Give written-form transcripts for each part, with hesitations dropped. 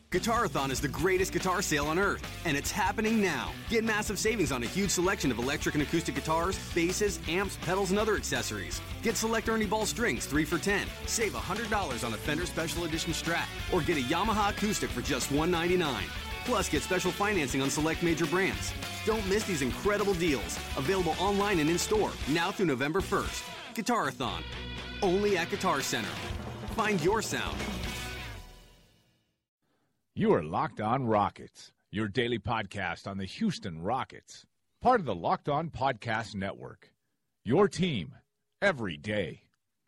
Guitarathon is the greatest guitar sale on earth, and it's happening now. Get massive savings on a huge selection of electric and acoustic guitars, basses, amps, pedals, and other accessories. Get select Ernie Ball strings 3 for $10. Save $100 on a Fender Special Edition Strat, or get a Yamaha acoustic for just $199. Plus, get special financing on select major brands. Don't miss these incredible deals. Available online and in-store, now through November 1st. Guitarathon, only at Guitar Center. Find your sound. You are Locked On Rockets, your daily podcast on the Houston Rockets, part of the Locked On Podcast Network, your team every day.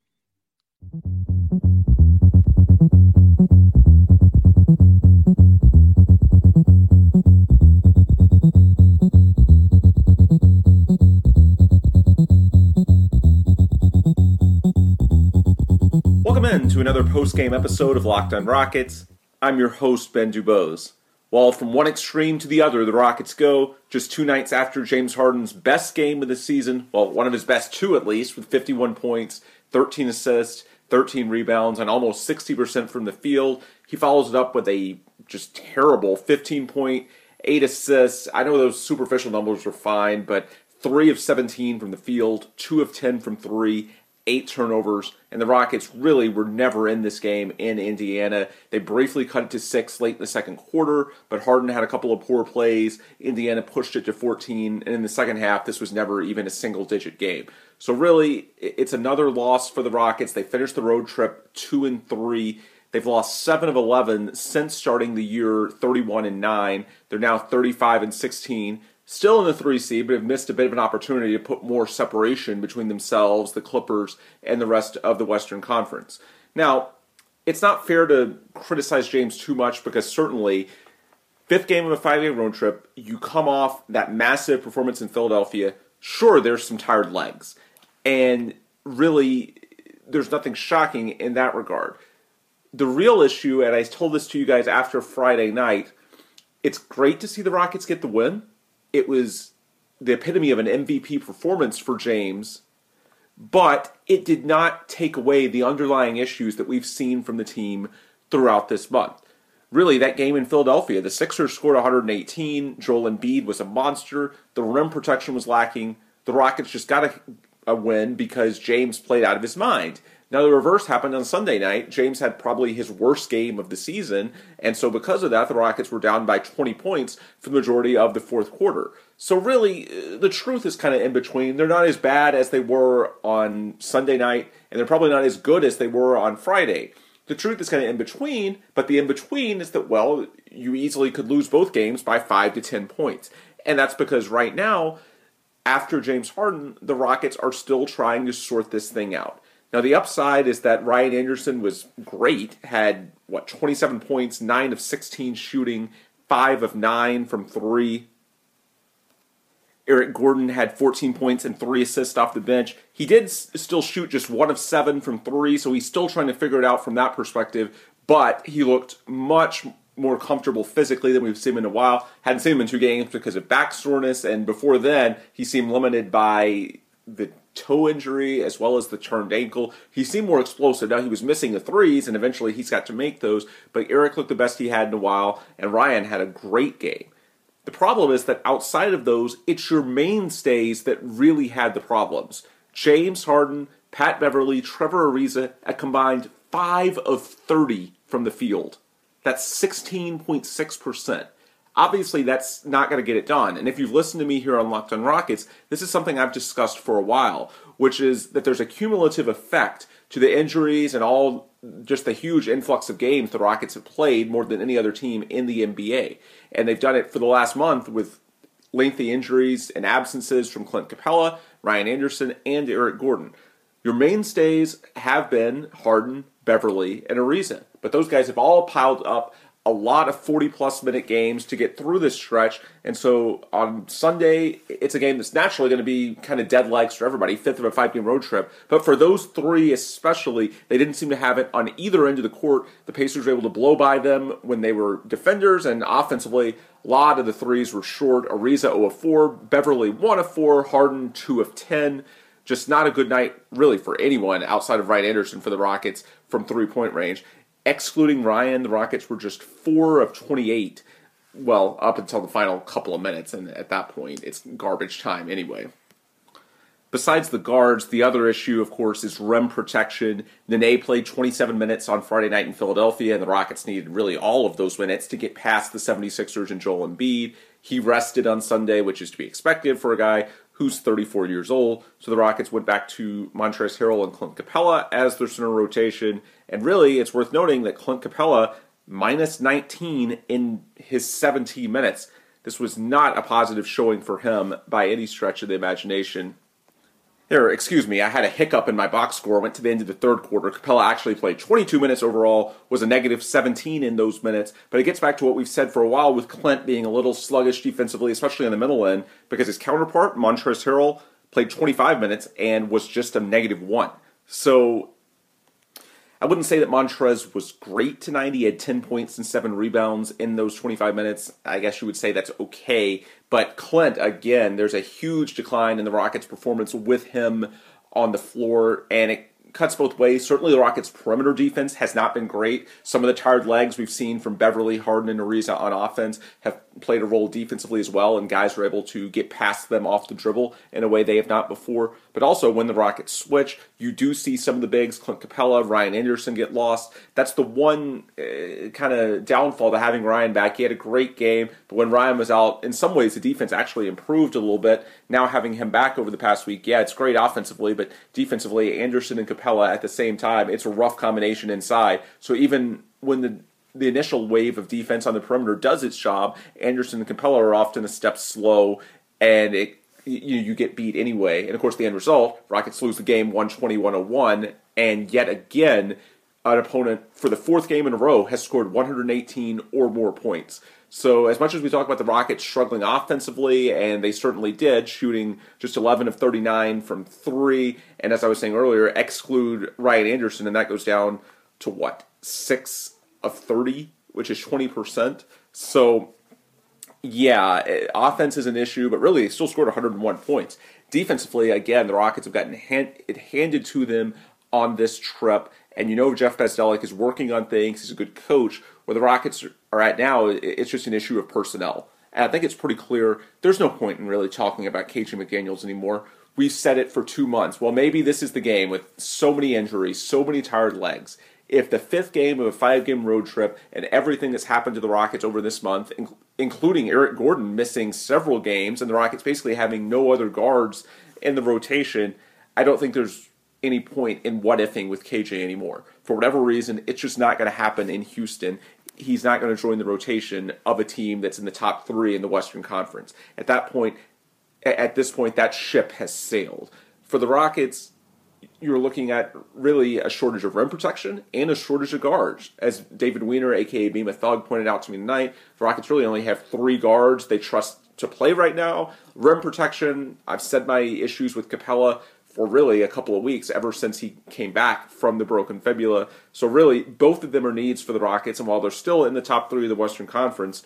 Welcome in to another post-game episode of Locked On Rockets. I'm your host, Ben Dubose. While from one extreme to the other, the Rockets go, just 2 nights after James Harden's best game of the season, well, one of his best 2 at least, with 51 points, 13 assists, 13 rebounds, and almost 60% from the field. He follows it up with a just terrible 15 point, 8 assists. I know those superficial numbers are fine, but 3 of 17 from the field, 2 of 10 from 3, 8 turnovers, and the Rockets really were never in this game in Indiana. They briefly cut it to 6 late in the second quarter, but Harden had a couple of poor plays. Indiana pushed it to 14, and in the second half, this was never even a single-digit game. So really, it's another loss for the Rockets. They finished the road trip 2-3. They've lost 7 of 11 since starting the year 31-9. They're now 35-16. Still in the 3 seed, but have missed a bit of an opportunity to put more separation between themselves, the Clippers, and the rest of the Western Conference. Now, it's not fair to criticize James too much because certainly, 5th game of a 5-game road trip, you come off that massive performance in Philadelphia. Sure, there's some tired legs. And really, there's nothing shocking in that regard. The real issue, and I told this to you guys after Friday night, it's great to see the Rockets get the win. It was the epitome of an MVP performance for James, but it did not take away the underlying issues that we've seen from the team throughout this month. Really, that game in Philadelphia, the Sixers scored 118, Joel Embiid was a monster, the rim protection was lacking, the Rockets just got a win because James played out of his mind. Now, the reverse happened on Sunday night. James had probably his worst game of the season, and so because of that, the Rockets were down by 20 points for the majority of the fourth quarter. So really, the truth is kind of in between. They're not as bad as they were on Sunday night, and they're probably not as good as they were on Friday. The truth is kind of in between, but the in between is that, well, you easily could lose both games by 5 to 10 points. And that's because right now, after James Harden, the Rockets are still trying to sort this thing out. Now, the upside is that Ryan Anderson was great, had, 27 points, 9 of 16 shooting, 5 of 9 from 3. Eric Gordon had 14 points and 3 assists off the bench. He did still shoot just 1 of 7 from 3, so he's still trying to figure it out from that perspective, but he looked much more comfortable physically than we've seen him in a while. Hadn't seen him in 2 games because of back soreness, and before then, he seemed limited by the toe injury as well as the turned ankle. He seemed more explosive. Now he was missing the threes, and eventually he's got to make those, but Eric looked the best he had in a while, and Ryan had a great game. The problem is that outside of those, it's your mainstays that really had the problems. James Harden, Pat Beverly, Trevor Ariza, a combined 5 of 30 from the field. That's 16.6%. Obviously, that's not going to get it done. And if you've listened to me here on Locked On Rockets, this is something I've discussed for a while, which is that there's a cumulative effect to the injuries and all just the huge influx of games the Rockets have played more than any other team in the NBA. And they've done it for the last month with lengthy injuries and absences from Clint Capella, Ryan Anderson, and Eric Gordon. Your mainstays have been Harden, Beverly, and Ariza. But those guys have all piled up a lot of 40-plus minute games to get through this stretch. And so on Sunday, it's a game that's naturally going to be kind of dead legs for everybody, 5th of a 5-game road trip. But for those 3 especially, they didn't seem to have it on either end of the court. The Pacers were able to blow by them when they were defenders, and offensively, a lot of the threes were short. Ariza 0 of 4, Beverly 1 of 4, Harden 2 of 10. Just not a good night, really, for anyone outside of Ryan Anderson for the Rockets from three-point range. Excluding Ryan, the Rockets were just 4 of 28. Well, up until the final couple of minutes, and at that point, it's garbage time anyway. Besides the guards, the other issue, of course, is rim protection. Nene played 27 minutes on Friday night in Philadelphia, and the Rockets needed really all of those minutes to get past the 76ers and Joel Embiid. He rested on Sunday, which is to be expected for a guy who's 34 years old. So the Rockets went back to Montrezl Harrell and Clint Capella as their center rotation. And really, it's worth noting that Clint Capella, minus 19 in his 17 minutes. This was not a positive showing for him by any stretch of the imagination. Excuse me, I had a hiccup in my box score. Went to the end of the third quarter. Capella actually played 22 minutes overall, was a negative 17 in those minutes. But it gets back to what we've said for a while with Clint being a little sluggish defensively, especially on the middle end, because his counterpart, Montrezl Harrell, played 25 minutes and was just a negative 1. So I wouldn't say that Montrez was great tonight. He had 10 points and 7 rebounds in those 25 minutes. I guess you would say that's okay. But Clint, again, there's a huge decline in the Rockets' performance with him on the floor, and it cuts both ways. Certainly the Rockets' perimeter defense has not been great. Some of the tired legs we've seen from Beverly, Harden, and Ariza on offense have played a role defensively as well, and guys are able to get past them off the dribble in a way they have not before. But also, when the Rockets switch, you do see some of the bigs, Clint Capella, Ryan Anderson, get lost. That's the one kind of downfall to having Ryan back. He had a great game, but when Ryan was out, in some ways the defense actually improved a little bit. Now having him back over the past week, yeah, it's great offensively, but defensively, Anderson and Capella at the same time, it's a rough combination inside. So even when the initial wave of defense on the perimeter does its job, Anderson and Capella are often a step slow, and you get beat anyway. And of course, the end result, Rockets lose the game 120-101, and yet again, an opponent for the fourth game in a row has scored 118 or more points. So as much as we talk about the Rockets struggling offensively, and they certainly did, shooting just 11 of 39 from 3, and as I was saying earlier, exclude Ryan Anderson, and that goes down to 6 of 30, which is 20%. So yeah, offense is an issue, but really they still scored 101 points. Defensively, again, the Rockets have gotten it handed to them on this trip, and you know Jeff Bzdelik is working on things. He's a good coach. Where the Rockets are at now, it's just an issue of personnel. And I think it's pretty clear there's no point in really talking about KJ McDaniels anymore. We've said it for 2 months. Well, maybe this is the game with so many injuries, so many tired legs. If the 5th game of a 5-game road trip and everything that's happened to the Rockets over this month, including Eric Gordon missing several games and the Rockets basically having no other guards in the rotation, I don't think there's any point in what-ifing with KJ anymore. For whatever reason, it's just not going to happen in Houston. He's not going to join the rotation of a team that's in the top 3 in the Western Conference. At this point, that ship has sailed. For the Rockets, you're looking at really a shortage of rim protection and a shortage of guards. As David Weiner, a.k.a. Beam Thug, pointed out to me tonight, the Rockets really only have 3 guards they trust to play right now. Rim protection, I've said my issues with Capella for really a couple of weeks, ever since he came back from the broken fibula. So really, both of them are needs for the Rockets, and while they're still in the top 3 of the Western Conference,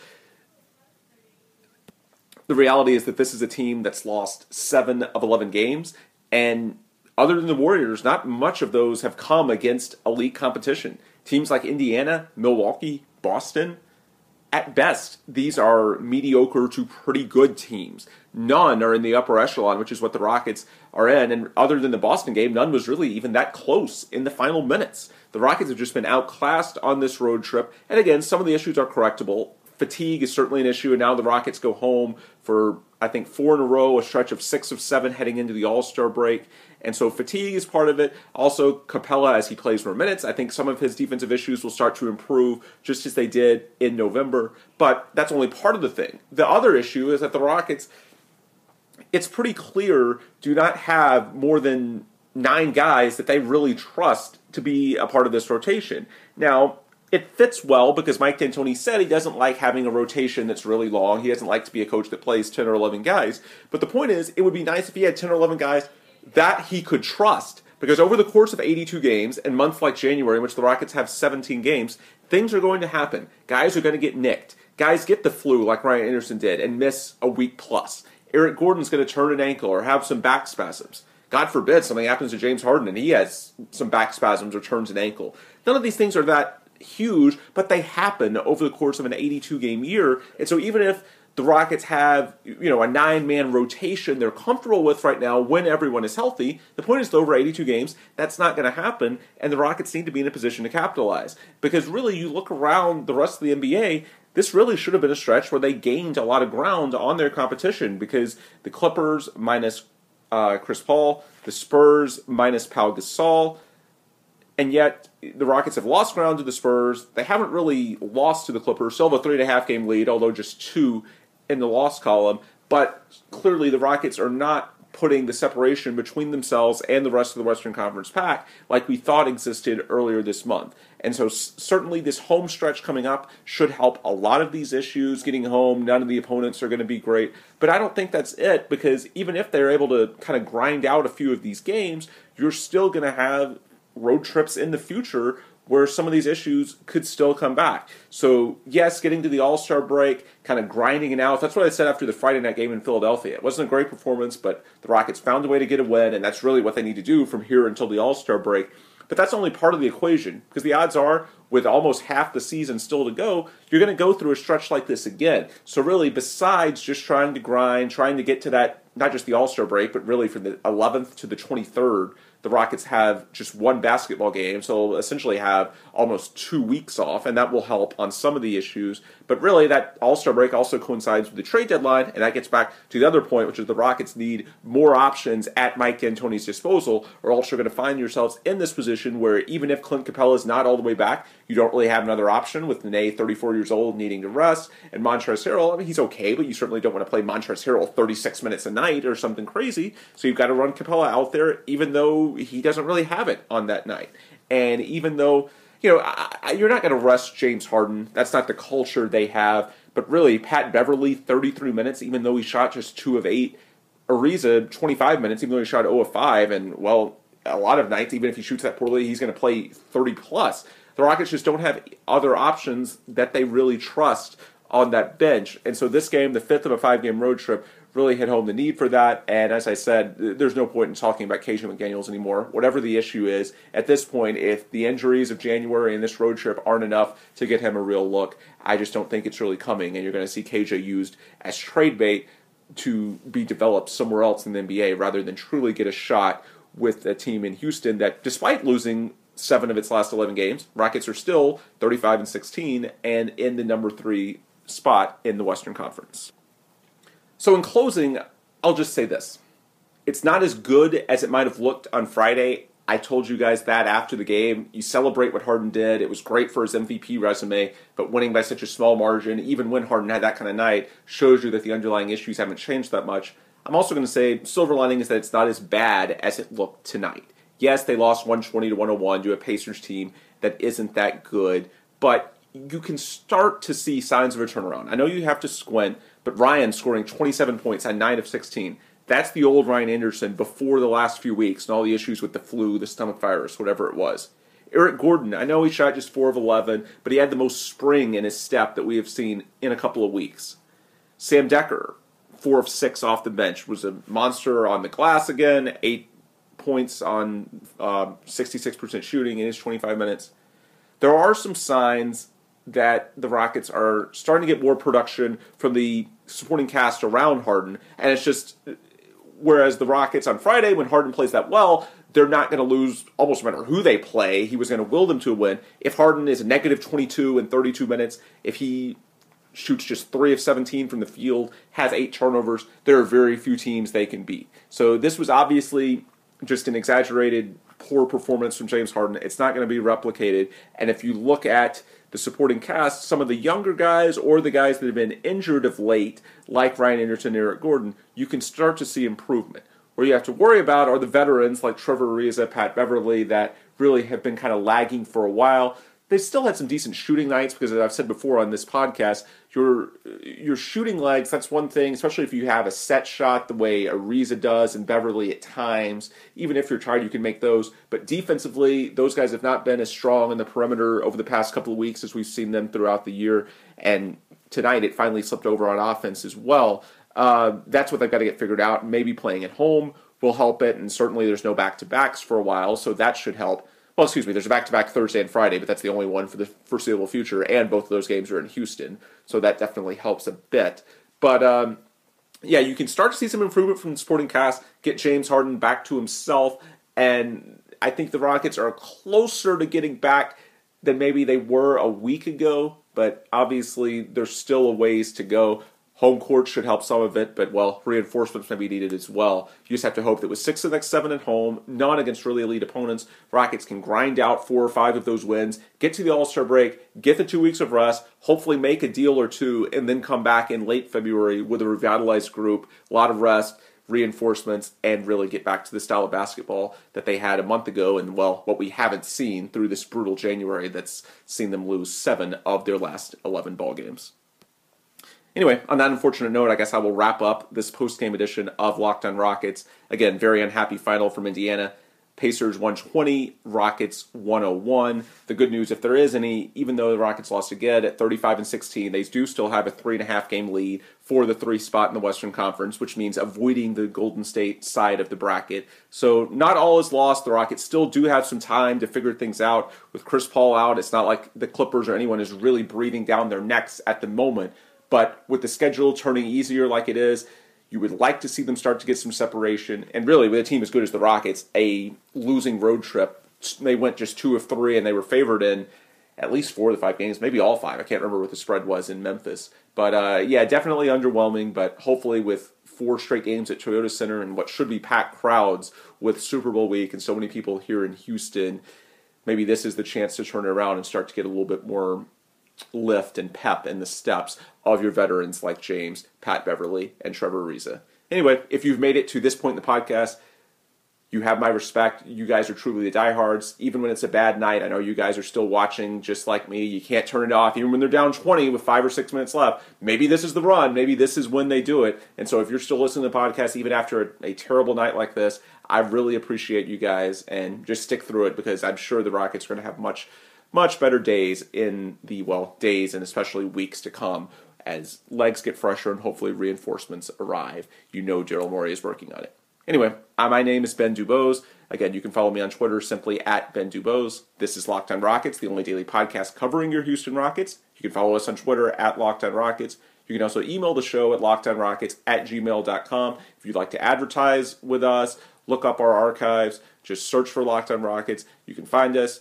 the reality is that this is a team that's lost 7 of 11 games, and other than the Warriors, not much of those have come against elite competition. Teams like Indiana, Milwaukee, Boston, at best, these are mediocre to pretty good teams. None are in the upper echelon, which is what the Rockets are in. And other than the Boston game, none was really even that close in the final minutes. The Rockets have just been outclassed on this road trip. And again, some of the issues are correctable. Fatigue is certainly an issue, and now the Rockets go home for, I think, 4 in a row, a stretch of 6 of 7 heading into the All-Star break. And so fatigue is part of it. Also, Capella, as he plays more minutes, I think some of his defensive issues will start to improve just as they did in November. But that's only part of the thing. The other issue is that the Rockets, it's pretty clear, do not have more than 9 guys that they really trust to be a part of this rotation. Now, it fits well because Mike D'Antoni said he doesn't like having a rotation that's really long. He doesn't like to be a coach that plays 10 or 11 guys. But the point is, it would be nice if he had 10 or 11 guys that he could trust. Because over the course of 82 games, and months like January, in which the Rockets have 17 games, things are going to happen. Guys are going to get nicked. Guys get the flu like Ryan Anderson did and miss a week plus. Eric Gordon's going to turn an ankle or have some back spasms. God forbid something happens to James Harden and he has some back spasms or turns an ankle. None of these things are that huge, but they happen over the course of an 82-game year. And so even if the Rockets have, a 9-man rotation they're comfortable with right now when everyone is healthy, the point is that over 82 games, that's not going to happen, and the Rockets need to be in a position to capitalize. Because really, you look around the rest of the NBA, this really should have been a stretch where they gained a lot of ground on their competition, because the Clippers minus Chris Paul, the Spurs minus Pau Gasol, and yet the Rockets have lost ground to the Spurs. They haven't really lost to the Clippers. Still have a 3.5-game lead, although just 2 in the loss column. But clearly the Rockets are not putting the separation between themselves and the rest of the Western Conference pack like we thought existed earlier this month. And so certainly this home stretch coming up should help a lot of these issues. Getting home, none of the opponents are going to be great. But I don't think that's it, because even if they're able to kind of grind out a few of these games, you're still going to have road trips in the future where some of these issues could still come back. So, yes, getting to the All-Star break, kind of grinding it out. That's what I said after the Friday night game in Philadelphia. It wasn't a great performance, but the Rockets found a way to get a win, and that's really what they need to do from here until the All-Star break. But that's only part of the equation, because the odds are, with almost half the season still to go, you're going to go through a stretch like this again. So really, besides just trying to grind, trying to get to that, not just the All-Star break, but really from the 11th to the 23rd, the Rockets have just one basketball game, so they'll essentially have almost 2 weeks off, and that will help on some of the issues. But really, that All-Star break also coincides with the trade deadline, and that gets back to the other point, which is the Rockets need more options at Mike D'Antoni's disposal, or else you're going to find yourselves in this position where even if Clint Capella is not all the way back, you don't really have another option, with Nene, 34 years old, needing to rest, and Montrezl Harrell, I mean, he's okay, but you certainly don't want to play Montrezl Harrell 36 minutes a night or something crazy, so you've got to run Capella out there, even though he doesn't really have it on that night. And even though, you're not going to rest James Harden, that's not the culture they have, but really, Pat Beverly, 33 minutes, even though he shot just 2 of 8, Ariza, 25 minutes, even though he shot 0 of 5, and, well, a lot of nights, even if he shoots that poorly, he's going to play 30-plus. The Rockets just don't have other options that they really trust on that bench. And so this game, the 5th of a 5-game road trip, really hit home the need for that. And as I said, there's no point in talking about KJ McDaniels anymore. Whatever the issue is, at this point, if the injuries of January and this road trip aren't enough to get him a real look, I just don't think it's really coming. And you're going to see KJ used as trade bait to be developed somewhere else in the NBA rather than truly get a shot with a team in Houston that, despite losing 7 of its last 11 games, Rockets are still 35-16 and in the number 3 spot in the Western Conference. So in closing, I'll just say this. It's not as good as it might have looked on Friday. I told you guys that after the game. You celebrate what Harden did. It was great for his MVP resume, but winning by such a small margin, even when Harden had that kind of night, shows you that the underlying issues haven't changed that much. I'm also going to say, silver lining is that it's not as bad as it looked tonight. Yes, they lost 120-101 to a Pacers team that isn't that good, but you can start to see signs of a turnaround. I know you have to squint, but Ryan scoring 27 points on 9 of 16, that's the old Ryan Anderson before the last few weeks and all the issues with the flu, the stomach virus, whatever it was. Eric Gordon, I know he shot just 4 of 11, but he had the most spring in his step that we have seen in a couple of weeks. Sam Decker, 4 of 6 off the bench, was a monster on the glass again, 8 points on 66% shooting in his 25 minutes. There are some signs that the Rockets are starting to get more production from the supporting cast around Harden, and it's just, whereas the Rockets on Friday, when Harden plays that well, they're not going to lose almost no matter who they play. He was going to will them to a win. If Harden is a negative 22 in 32 minutes, if he shoots just 3 of 17 from the field, has 8 turnovers, there are very few teams they can beat. So this was obviously just an exaggerated poor performance from James Harden. It's not going to be replicated. And if you look at the supporting cast, some of the younger guys or the guys that have been injured of late, like Ryan Anderson and Eric Gordon, you can start to see improvement. Where you have to worry about are the veterans like Trevor Ariza, Pat Beverly, that really have been kind of lagging for a while. They still had some decent shooting nights because, as I've said before on this podcast, your shooting legs, that's one thing, especially if you have a set shot the way Ariza does and Beverly at times. Even if you're tired, you can make those. But defensively, those guys have not been as strong in the perimeter over the past couple of weeks as we've seen them throughout the year. And tonight it finally slipped over on offense as well. That's what they've got to get figured out. Maybe playing at home will help it, and certainly there's no back-to-backs for a while, so that should help. Well, excuse me, there's a back-to-back Thursday and Friday, but that's the only one for the foreseeable future, and both of those games are in Houston, so that definitely helps a bit. But, yeah, you can start to see some improvement from the supporting cast, get James Harden back to himself, and I think the Rockets are closer to getting back than maybe they were a week ago, but obviously there's still a ways to go. Home court should help some of it, but, well, reinforcements may be needed as well. You just have to hope that with 6 of the next 7 at home, none against really elite opponents, Rockets can grind out 4 or 5 of those wins, get to the All-Star break, get the 2 weeks of rest, hopefully make a deal or two, and then come back in late February with a revitalized group, a lot of rest, reinforcements, and really get back to the style of basketball that they had a month ago, and, well, what we haven't seen through this brutal January that's seen them lose 7 of their last 11 ball games. Anyway, on that unfortunate note, I guess I will wrap up this post-game edition of Locked on Rockets. Again, very unhappy final from Indiana. Pacers 120, Rockets 101. The good news, if there is any, even though the Rockets lost again at 35-16, they do still have a 3.5 game lead for the 3 spot in the Western Conference, which means avoiding the Golden State side of the bracket. So not all is lost. The Rockets still do have some time to figure things out. With Chris Paul out, it's not like the Clippers or anyone is really breathing down their necks at the moment. But with the schedule turning easier like it is, you would like to see them start to get some separation. And really, with a team as good as the Rockets, a losing road trip, they went just 2 of 3, and they were favored in at least 4 of the 5 games, maybe all 5. I can't remember what the spread was in Memphis. But, yeah, definitely underwhelming. But hopefully with 4 straight games at Toyota Center and what should be packed crowds with Super Bowl week and so many people here in Houston, maybe this is the chance to turn it around and start to get a little bit more lift and pep in the steps of your veterans like James, Pat Beverly, and Trevor Ariza. Anyway, if you've made it to this point in the podcast, you have my respect. You guys are truly the diehards. Even when it's a bad night, I know you guys are still watching just like me. You can't turn it off, even when they're down 20 with 5 or 6 minutes left. Maybe this is the run. Maybe this is when they do it. And so if you're still listening to the podcast, even after a terrible night like this, I really appreciate you guys, and just stick through it, because I'm sure the Rockets are going to have much better days in the, well, days and especially weeks to come as legs get fresher and hopefully reinforcements arrive. You know Daryl Morey is working on it. Anyway, my name is Ben Dubose. Again, you can follow me on Twitter simply at Ben Dubose. This is Locked on Rockets, the only daily podcast covering your Houston Rockets. You can follow us on Twitter at Locked on Rockets. You can also email the show at lockedonrockets@gmail.com. If you'd like to advertise with us, look up our archives, just search for Locked on Rockets. You can find us.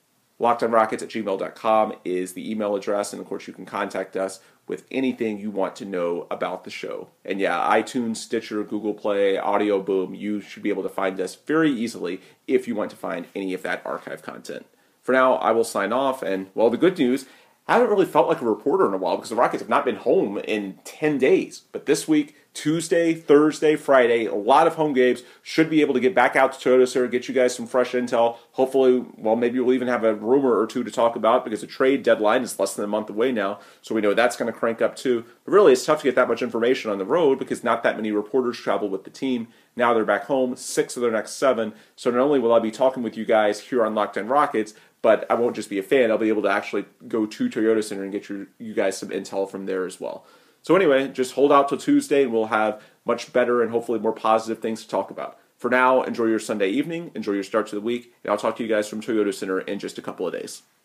LockedOnRockets@gmail.com is the email address, and of course you can contact us with anything you want to know about the show. And yeah, iTunes, Stitcher, Google Play, Audio Boom, you should be able to find us very easily if you want to find any of that archive content. For now, I will sign off, and, well, the good news, I haven't really felt like a reporter in a while because the Rockets have not been home in 10 days. But this week, Tuesday, Thursday, Friday, a lot of home games. Should be able to get back out to Toyota Center, get you guys some fresh intel. Hopefully, well, maybe we'll even have a rumor or two to talk about, because the trade deadline is less than a month away now. So we know that's going to crank up too. But really, it's tough to get that much information on the road because not that many reporters travel with the team. Now they're back home, 6 of their next 7. So not only will I be talking with you guys here on Locked on Rockets, but I won't just be a fan. I'll be able to actually go to Toyota Center and get you guys some intel from there as well. So anyway, just hold out till Tuesday, and we'll have much better and hopefully more positive things to talk about. For now, enjoy your Sunday evening, enjoy your start to the week, and I'll talk to you guys from Toyota Center in just a couple of days.